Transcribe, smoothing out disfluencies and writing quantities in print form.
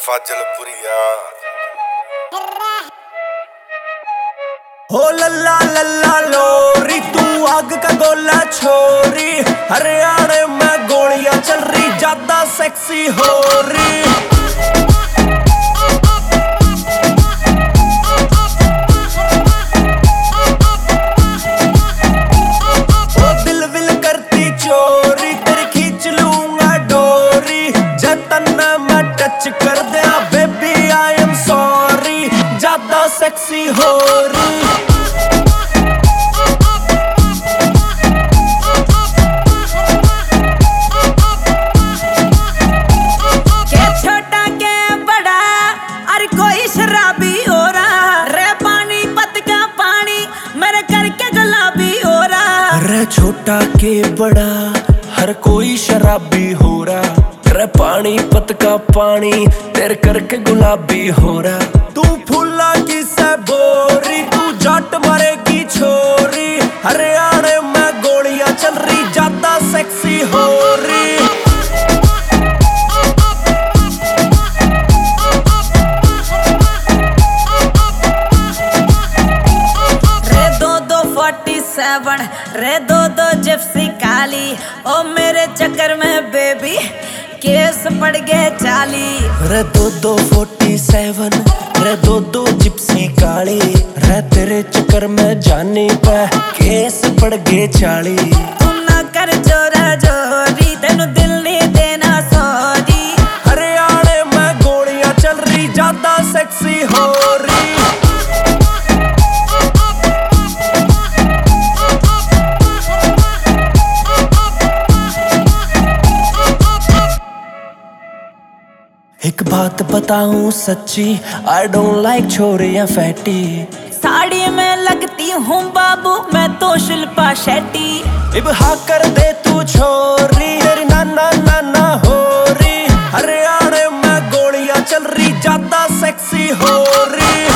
फाजलपुरिया। हो लल्ला लल्ला लोरी, तू आग का गोला छोरी। हरियाणा में गोलियां चल रही, ज्यादा सेक्सी हो रही। ओ दिल विल करती चोरी, तेरी खींच लूंगा डोरी। जतन मैं टच कर दिया बेबी आई एम सॉरी, ज्यादा सेक्सी हो रही। कोई शराबी हो रहा रे, पानीपत का पानी मेरे करके गुलाबी हो रहा रे। छोटा के बड़ा हर कोई शराबी हो रहा रे, पानीपत का पानी तेरे करके गुलाबी हो रहा। तू फूला की से बोरी, तू जट मरेगी छोरी। हरियाणा में गोलियां चल रही, ज्यादा सेक्सी हो रही। रे दो जिप्सी काली, ओ मेरे चक्कर में बेबी केस पड़ गए 40। रे 47 रे दो जिप्सी काली। रे तेरे चक्कर में जाने पे केस पड़ गए 40। तू ना कर जोरा जोरी, तेनू दिल नहीं देना सॉरी। हरियाणा में गोलियां चल रही, ज्यादा सेक्सी हो रही। एक बात बताऊं सच्ची, आई डोंट लाइक छोरियां फैटी। साड़ी में लगती हूँ बाबू मैं तो शिल्पा शेट्टी। इब हाँ कर दे तू छोरी, तेरी नाना नाना हो रही। हरियाणा में गोलियां चल रही, ज्यादा सेक्सी हो रही।